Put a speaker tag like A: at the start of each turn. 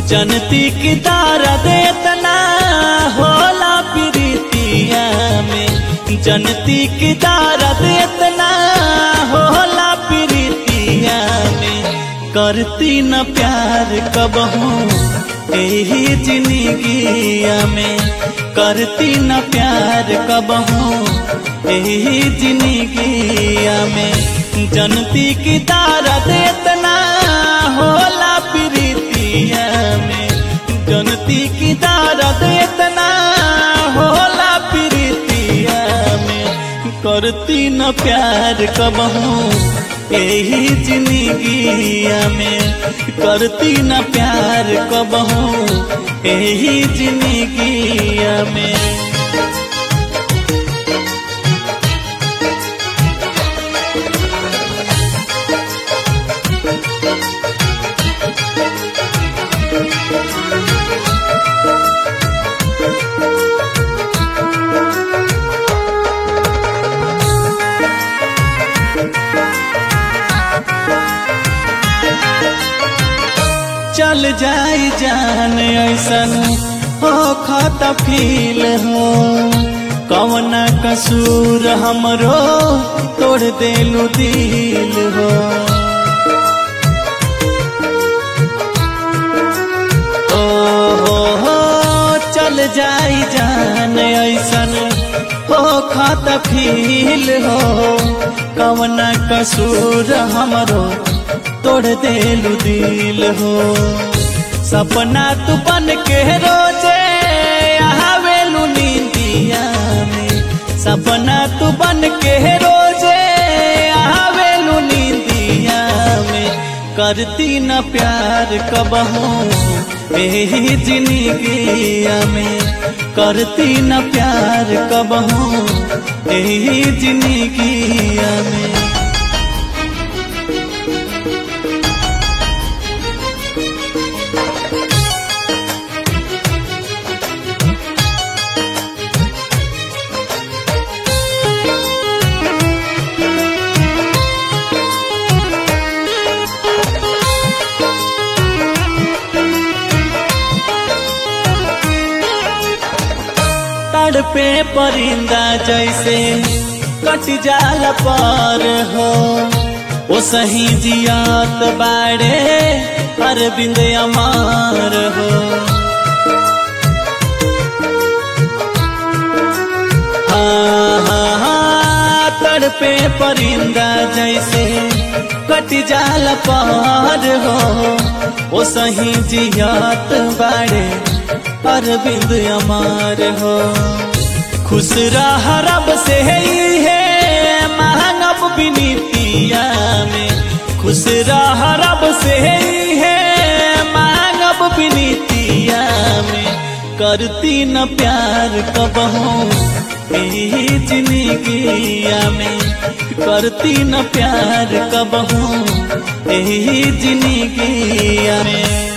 A: जनती की दर्द इतना होला प्रीतिया में, जनती की दर्द इतना होला प्रीतिया में। करती न प्यार कबहू यही जिंदगिया में, करती न प्यार कबहू यही जिंदगिया में। जनती की दर्द इतना होला प्रीतिया में, जनती की दर्द इतना होला प्रीतिया में। करती न प्यार कबहू यही जिंदगिया में, करती न प्यार कबहू यही जिंदगिया में। चल जाई जान ऐसन हो खाता फील हो, कौन कसूर हमरो तोड़ देलू दिल हो। हो चल जाई जान ऐसन हो खाता फील हो, कौन कसूर हमरो तोड़ देलू दिल हो। सपना तू बन के रोजे आवेलू नींदिया में, सपना तू बन के रोजे आवेलू नींदिया में। करती न प्यार कबहू यही जिंदगिया में, करती न प्यार कबहू यही जिंदगिया में। पे परिंदा जैसे कट जाल पर हो, वो सही जियात बाड़े अरविंद अमर हो। हाँ तड़पे परिंदा जैसे कट जाल पर हो, वो सही जियात बाड़े अरविंद अमर हो। खुश रह रब से है महंगब बिनीतिया में, खुश रह रब से है महंगब बिनीतिया में। करती न प्यार कबहू यही जिंदगिया में, करती न प्यार कबहू यही जिंदगिया में।